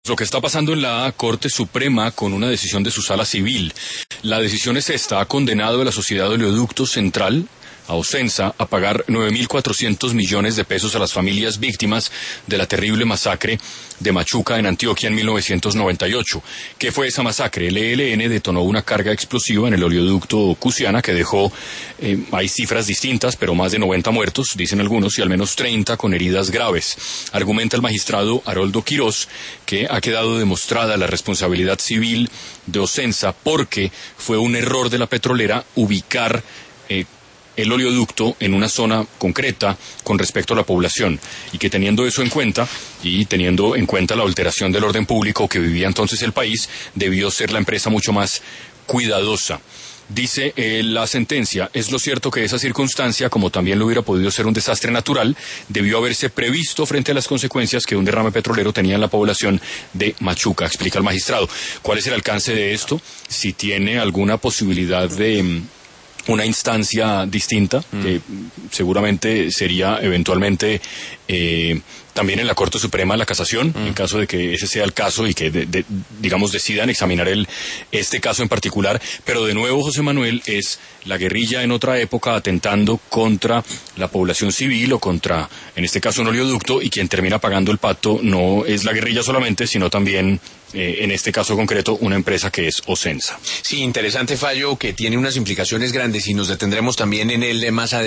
Lo que está pasando en la Corte Suprema con una decisión de su sala civil. La decisión es esta: ha condenado a la Sociedad Oleoducto Central, a Ocensa, a pagar 9.400 millones de pesos a las familias víctimas de la terrible masacre de Machuca en Antioquia en 1998. ¿Qué fue esa masacre? El ELN detonó una carga explosiva en el oleoducto Cusiana que dejó, hay cifras distintas, pero más de 90 muertos, dicen algunos, y al menos 30 con heridas graves. Argumenta el magistrado Haroldo Quirós que ha quedado demostrada la responsabilidad civil de Ocensa porque fue un error de la petrolera ubicar el oleoducto en una zona concreta con respecto a la población, y que teniendo eso en cuenta y teniendo en cuenta la alteración del orden público que vivía entonces el país, debió ser la empresa mucho más cuidadosa. Dice la sentencia: es lo cierto que esa circunstancia, como también lo hubiera podido ser un desastre natural, debió haberse previsto frente a las consecuencias que un derrame petrolero tenía en la población de Machuca, explica el magistrado. ¿Cuál es el alcance de esto? Si tiene alguna posibilidad de una instancia distinta, que seguramente sería eventualmente también en la Corte Suprema de la Casación, en caso de que ese sea el caso y que, digamos, decidan examinar este caso en particular. Pero de nuevo, José Manuel, es la guerrilla en otra época atentando contra la población civil o contra, en este caso, un oleoducto, y quien termina pagando el pato no es la guerrilla solamente, sino también, en este caso concreto, una empresa que es Ocensa. Sí, interesante fallo que tiene unas implicaciones grandes y nos detendremos también en él más adelante.